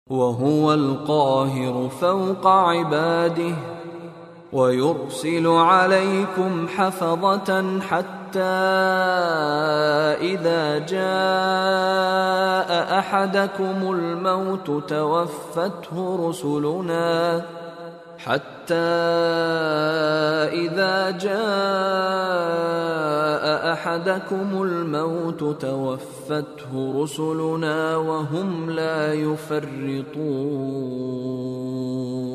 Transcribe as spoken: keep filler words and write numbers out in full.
وهو القاهر فوق عباده ويرسل عليكم حفظة حتى إذا جاء أحدكم الموت توفته رسلنا حتى إذا جاء أحدكم الموت توفته رسلنا وهم لا يفرطون